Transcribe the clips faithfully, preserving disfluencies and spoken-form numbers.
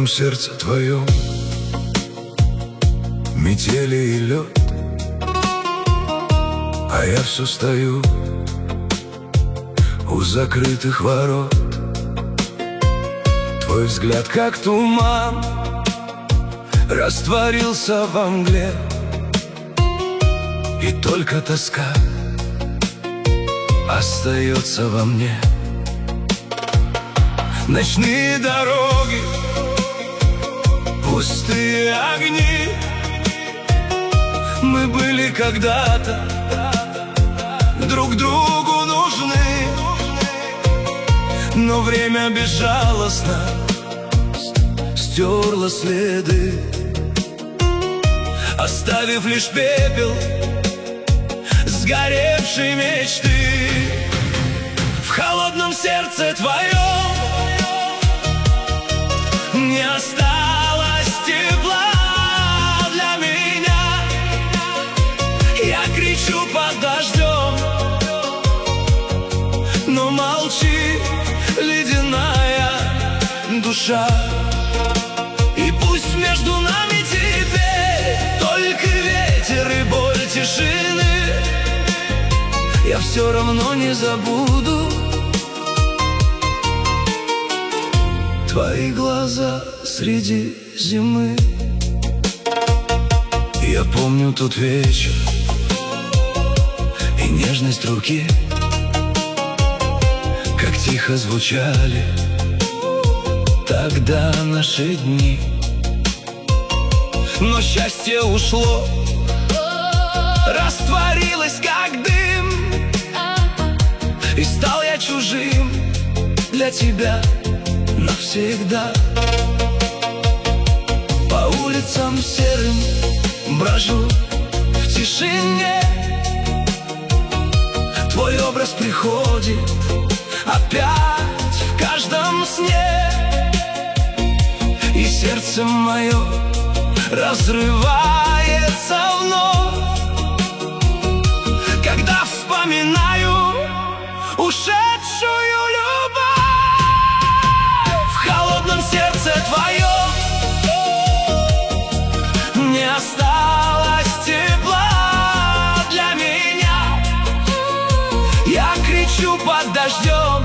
сердце твоем метели и лед, а я все стою у закрытых ворот. Твой взгляд, как туман, растворился во мгле, и только тоска остается во мне. Ночные дороги, пустые огни. Мы были когда-то друг другу нужны, но время безжалостно стерло следы, оставив лишь пепел сгоревшей мечты. В холодном сердце твоем не осталось тепла для меня. Я кричу под дождем, но молчит ледяная душа. И пусть между нами теперь только ветер и боль тишины, я все равно не забуду твои глаза среди зимы. Я помню тот вечер и нежность руки, как тихо звучали тогда наши дни. Но счастье ушло, растворилось как дым, и стал я чужим для тебя навсегда. По улицам серым брожу в тишине, твой образ приходит опять в каждом сне, и сердце мое разрывается вновь, когда вспоминаю ушедшую любовь. В холодном сердце твоем не осталось тепла для меня. Я кричу под дождем,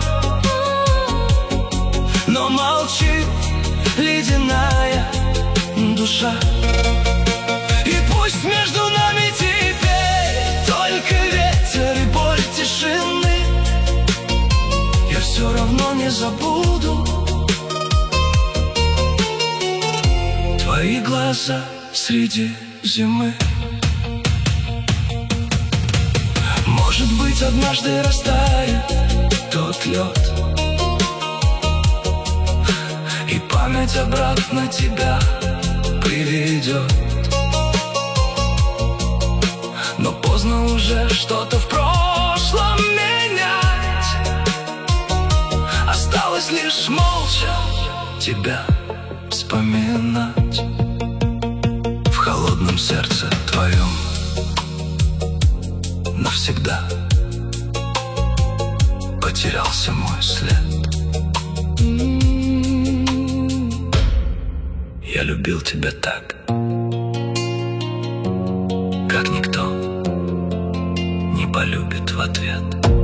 но молчит ледяная душа. И пусть между нами теперь только ветер и боль тишины, я все равно не забуду твои глаза среди зимы. Может быть, однажды растает тот лед, и память обратно тебя приведет. Но поздно уже что-то в прошлом менять, осталось лишь молча тебя вспоминать. В холодном сердце твоем навсегда потерялся мой след. Я любил тебя так, как никто не полюбит в ответ.